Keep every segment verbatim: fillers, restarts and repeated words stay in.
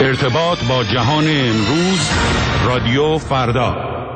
ارتباط با جهان امروز، رادیو فردا.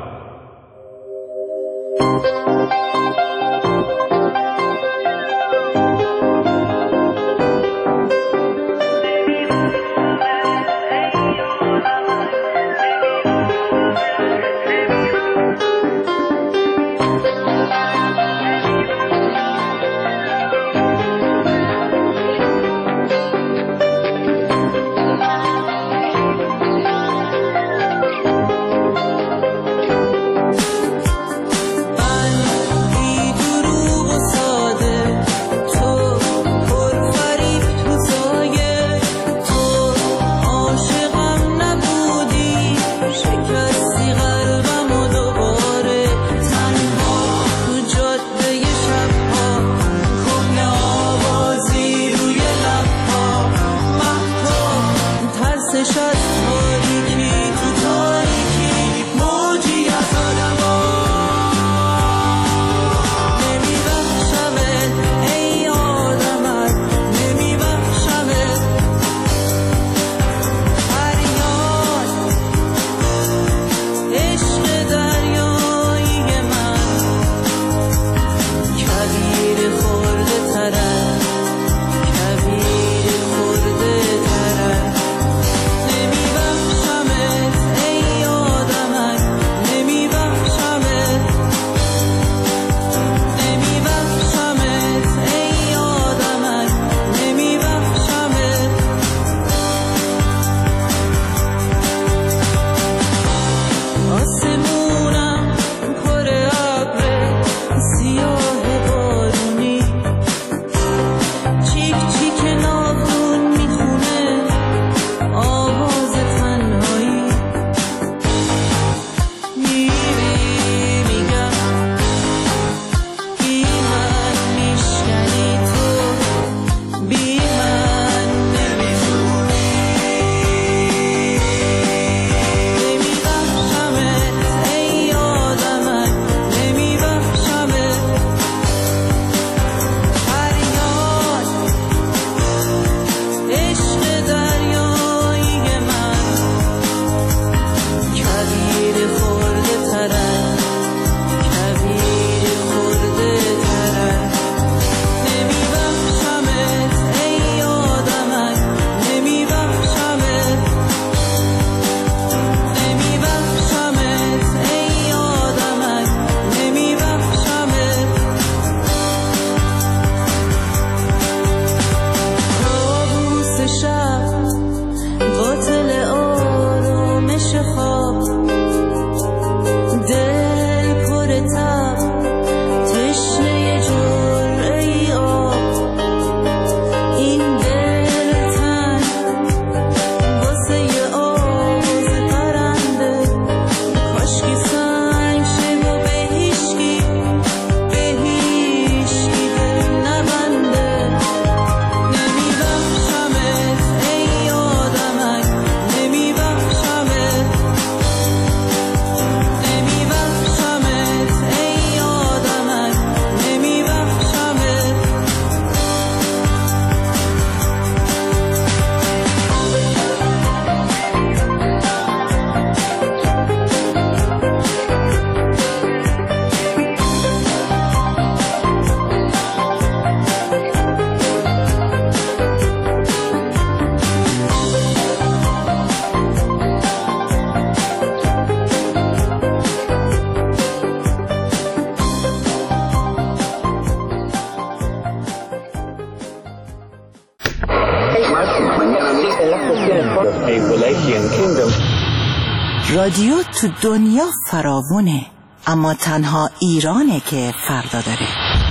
رادیو تو دنیا فراوونه، اما تنها ایرانه که فردا داره.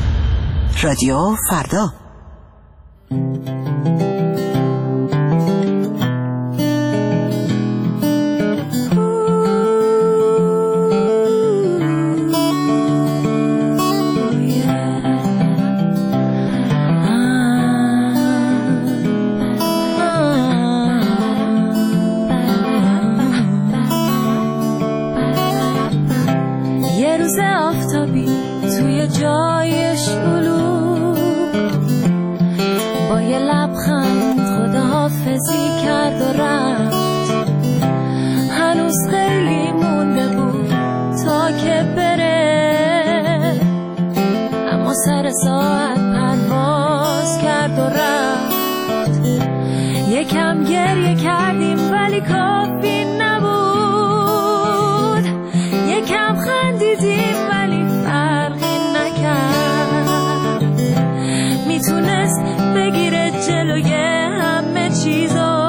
رادیو فردا. توی جای شلوغ با یه لبخند خداحافظی کرد و رفت. سر ساعت پرواز کرد و رفت. یکم گریه کردیم ولی کافی نبود، یکم خندیدیم ولی فرقی نکرد. میتونست بگیره جلوی همه چیزو،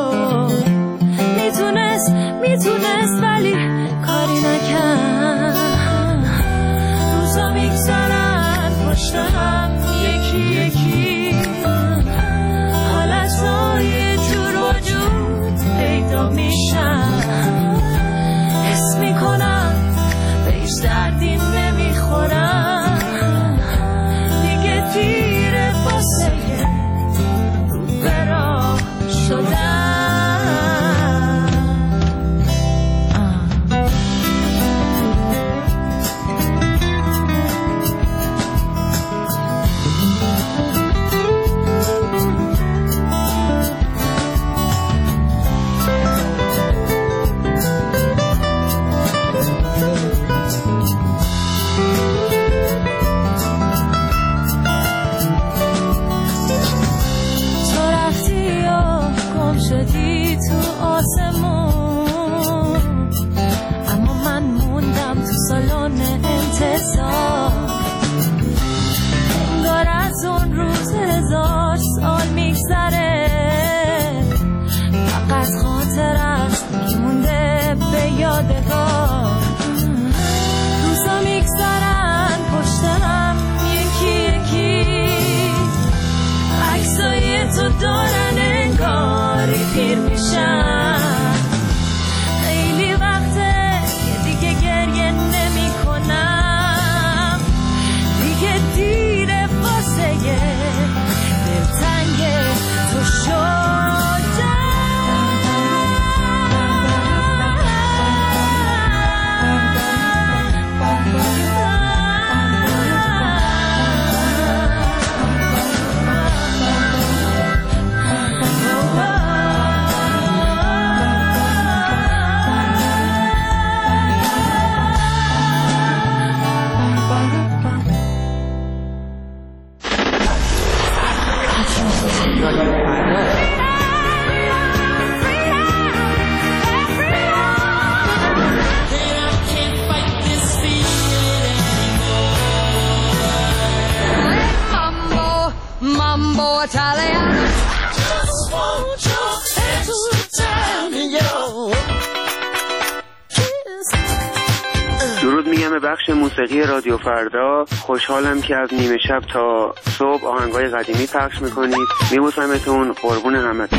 میتونست میتونست ولی کاری نکرد. روزا میگذرن پشت هم یکی یکی، حالتهای جور وجود پیدا میشن. حس میکنم به هیچ دردی نمیخورم، دیگه دیره واسه رو به راه شدن. شدی تو آسمون، اما من موندم تو سالن انتظار. انگار از اون روز هزار سال میگذره، فقط خاطر است که مونده به یادگار. روزا میگذرن پشت هم یکی یکی، عکسای تو دارن انگاری پیر میشن. خیلی وقته که دیگه گریه نمی کنم، دیگه دیره واسه دلتنگ تو درود میگم به بخش موسیقی رادیو فردا. خوشحالم که از نیمه شب تا صبح آهنگای قدیمی پخش میکنید. میبوسمتون، قربون همتون.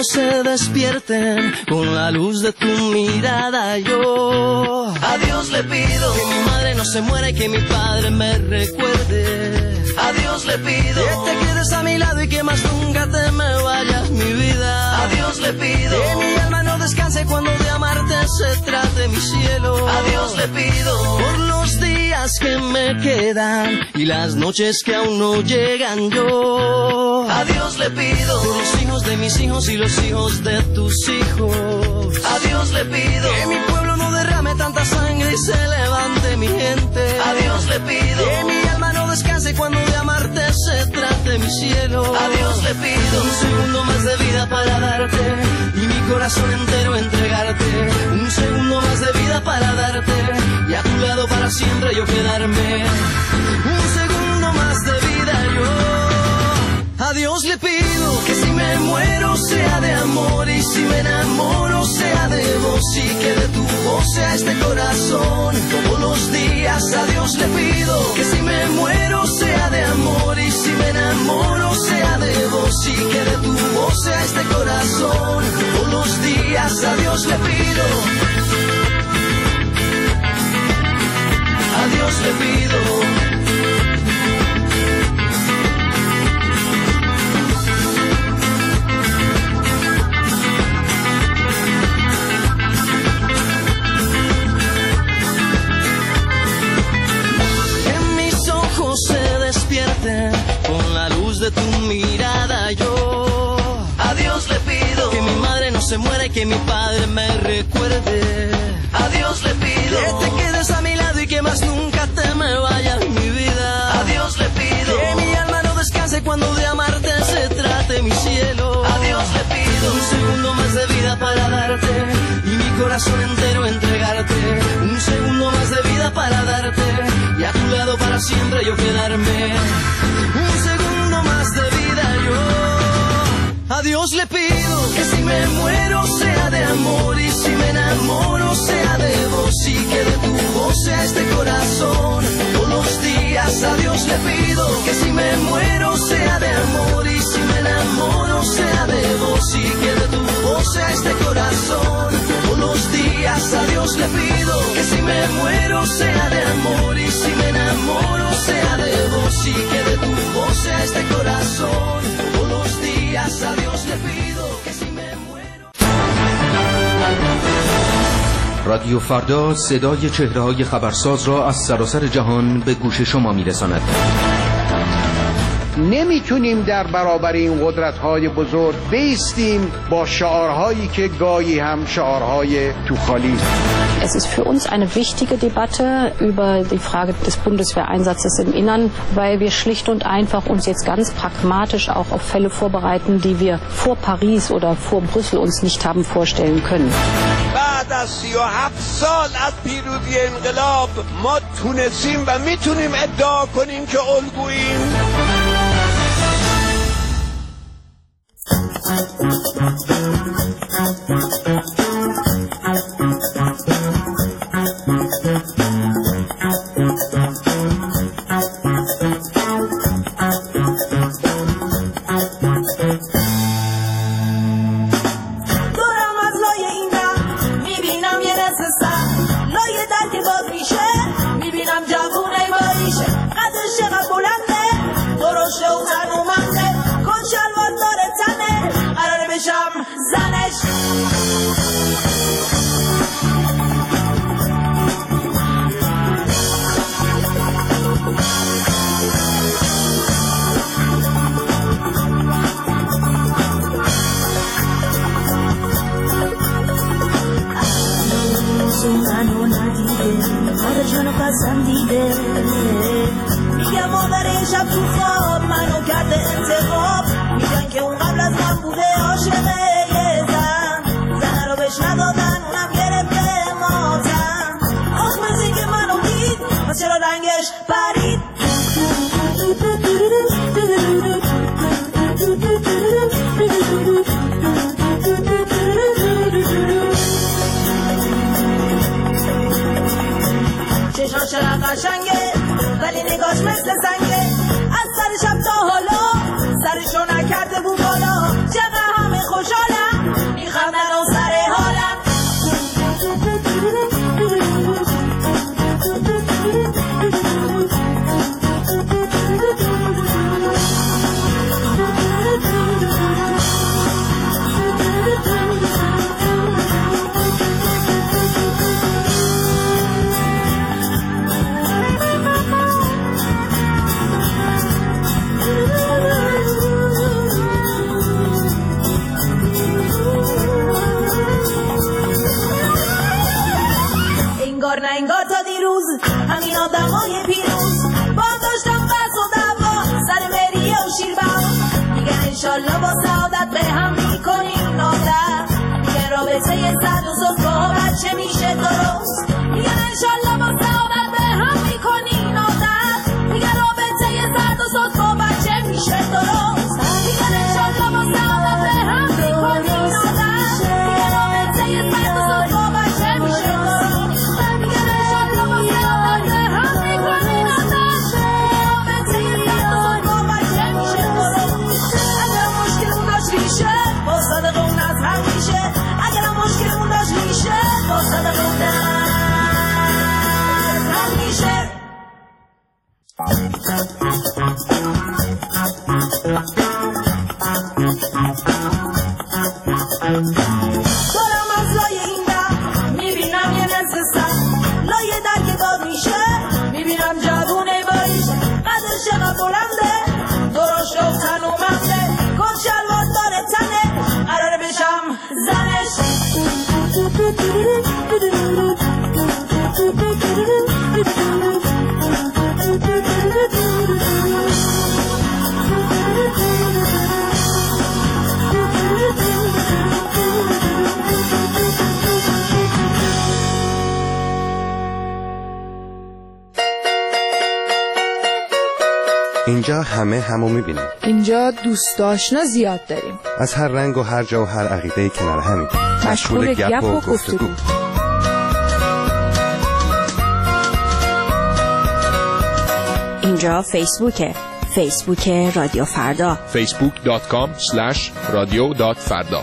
ojos se despierten con la luz de tu mirada. Yo a Dios le pido que mi madre no se muera y que mi padre me recuerde. A Dios le pido que te quedes a mi lado y que más nunca te me vayas, mi vida. A Dios le pido que mi alma no descanse cuando de amarte se trate, mi cielo. A Dios le pido por los días que me quedan y las noches que aún no llegan. Yo a Dios le pido por los hijos de mis hijos y los hijos de tus hijos. A Dios le pido que mi pueblo no derrame tanta sangre y se levante mi gente. A Dios le pido que mi alma no descanse cuando de amarte se trate, mi cielo. A Dios le pido un segundo más de vida para darte y mi corazón entero entregarte. Un segundo más de vida para darte y a tu lado para siempre yo quedarme. Un segundo más de vida yo. A Dios le pido que si me muero sea de amor y si me enamoro sea de vos y que de tu voz sea este corazón todos los días. A Dios le pido que si me muero sea de amor y si me enamoro sea de vos y que de tu voz sea este corazón todos los días. A Dios le pido, a Dios le pido. Se despierten con la luz de tu mirada. Yo a Dios le pido que mi madre no se muera y que mi padre me recuerde. A Dios le pido que te quedes a mi lado y que más nunca te me vayas, mi vida. A Dios le pido que mi alma no descanse cuando de amarte se trate, mi cielo. A Dios le pido un segundo más de vida para darte y mi corazón entero entregarte. Un segundo más de vida para darte y a tu lado para siempre yo quedarme. Un segundo más de vida yo. A Dios le pido que si me muero sea de amor y si me enamoro sea de vos y que de tu voz sea este corazón todos los días. A Dios le pido que si me muero sea de amor y si me enamoro sea de vos y que de tu voz sea este corazón todos los días. A Dios le pido que si me muero sea de amor y si me enamoro sea de vos y que de tu voz sea este corazón todos los días. A Dios le pido que si me muero. رادیو فردا صدای چهره‌های خبرساز را از سراسر جهان به گوش شما می‌رساند. نمیتونیم در برابر این قدرت‌های بزرگ بایستیم با شعارهایی که گاهی هم شعارهای توخالی. Es ist für uns eine wichtige Debatte über die Frage des Bundeswehreinsatzes im Innern, weil wir schlicht und einfach uns jetzt ganz pragmatisch auch auf Fälle vorbereiten, die wir vor Paris oder vor Brüssel uns nicht haben vorstellen können. بعد از سی و هفت سال از پیروزی انقلاب ما تونستیم و میتونیم ادعا کنیم که الگوییم. منو کرده انتخاب میگن که اون قبل از من بوده عاشق یه زن آدمای پیروز با داشتم بس و دعوا سر مریه و شیربان میگن انشالله با سعادت به هم میکنیم نادر میگن رابطه زد و صبح با بچه میشه درست میگن انشالله با سعادت به هم میکنیم نادر میگن رابطه زد و صبح با بچه میشه درست میگن انشالله با سعادت به هم میکنیم نادر میگن رابطه زد و صبح با بچه میشه درست میگن انشالله با سعادت به هم میکنیم نادر رابطه زد و صبح با بچه میشه درست اگر مشکلمون داشت ریشه با صدقمون از هم میشه اگر مشکلمون داشت ریشه با صدقمون از هم میشه دارم از لای این در میبینم یه نصف سر لای در که داد میشه میبینم جوونه باریش قدر چقدر بلنده درشت و تنومنده کن شلوار داره تنه قراره بشم زنش اینجا همه همو میبینیم. اینجا دوست آشنا زیاد داریم. از هر رنگ و هر جا و هر عقیده کنار همین. مشغول گپ و گفتگو. اینجا فیسبوکه. فیسبوک رادیو فردا. فیسبوک دات کام اسلش رادیو دات فردا.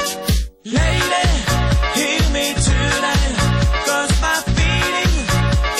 Lady, hear me tonight, 'cause my feeling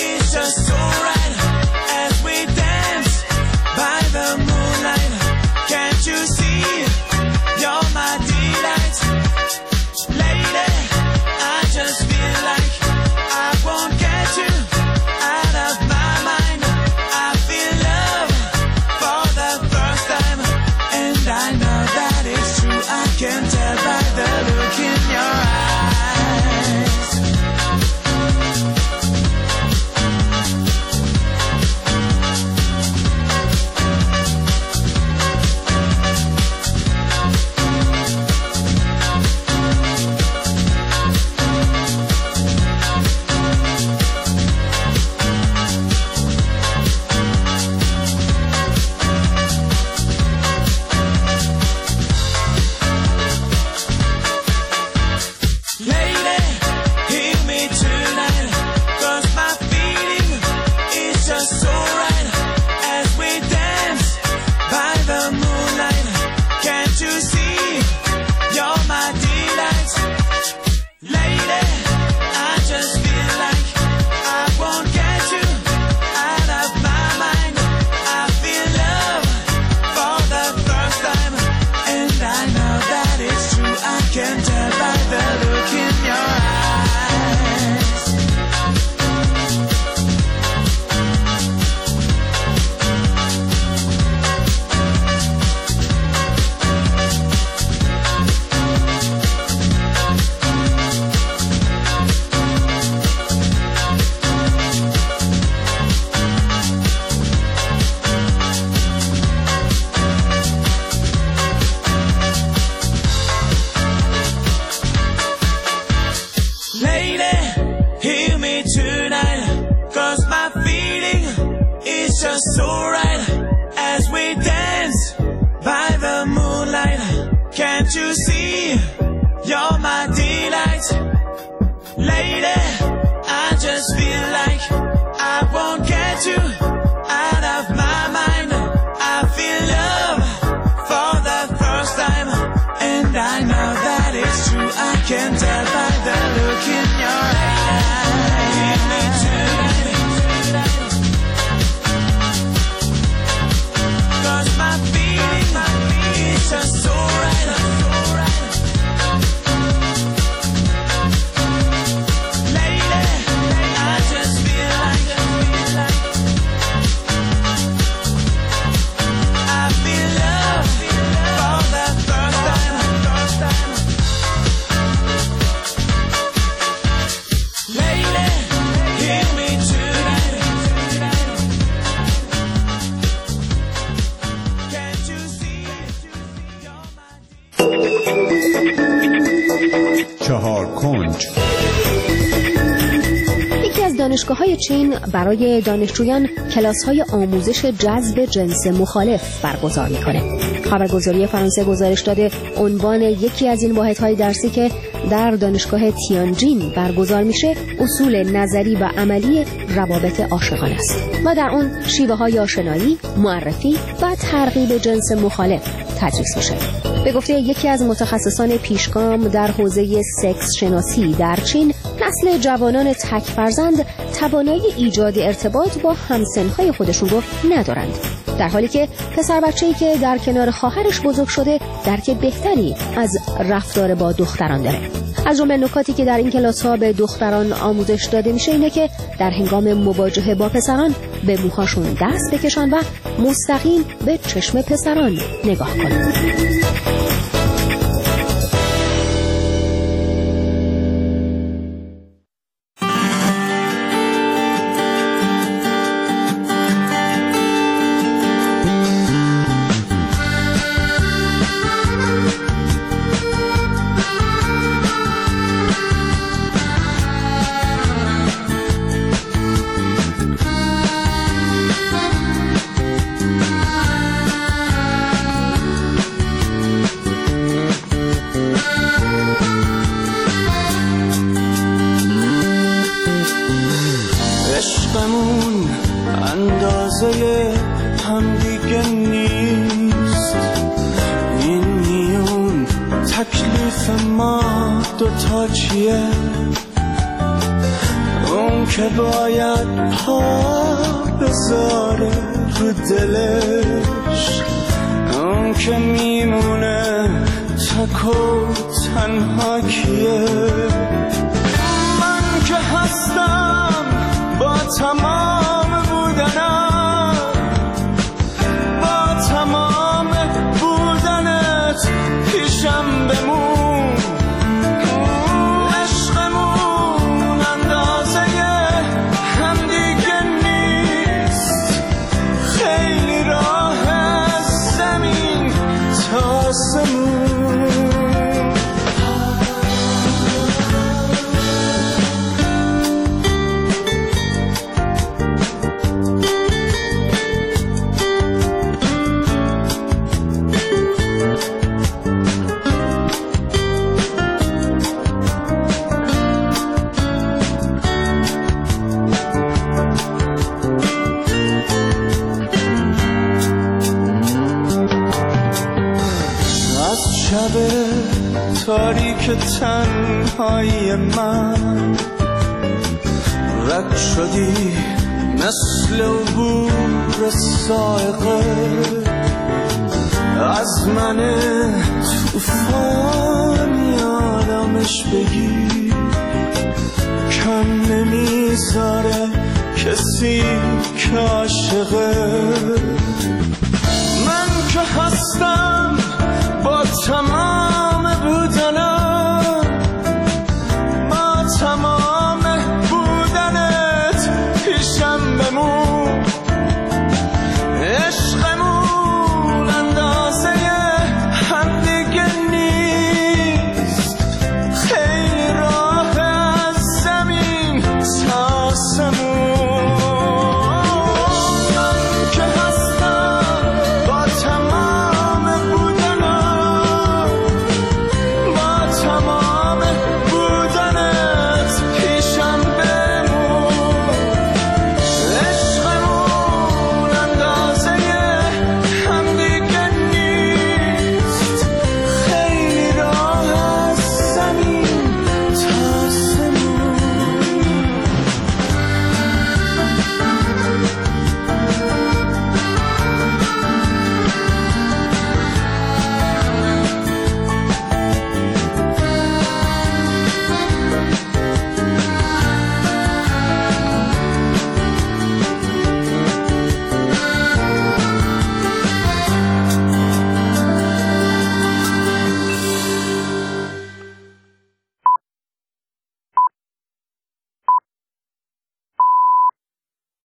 کنج. یکی از دانشگاه‌های چین برای دانشجویان کلاس‌های آموزش جذب جنس مخالف برگزار می‌کنه. خبرگزاری فرانسه گزارش داده عنوان یکی از این واحدهای درسی که در دانشگاه تیانجین برگزار میشه اصول نظری و عملی روابط عاشقانه است و در اون شیوه‌های آشنایی، معرفی و ترغیب جنس مخالف تدریس میشه. به گفته یکی از متخصصان پیشگام در حوزه سکس شناسی در چین، نسل جوانان تک فرزند توانایی ایجاد ارتباط با همسن‌های خودشون رو ندارند، در حالی که پسر بچه‌ای که در کنار خواهرش بزرگ شده درک بهتری از رفتار با دختران داره. از جمله نکاتی که در این کلاس‌ها به دختران آموزش داده میشه اینه که در هنگام مواجهه با پسران به موهاشون دست بکشن و مستقیم به چشم پسران نگاه کنن. تاریک تنهایی من رد شدی مثل عبور سائقه از من توفان یادمش بگی کم نمیذاره کسی که عاشقه من که هستم با تمام بودنم با تمام بودنت پیشم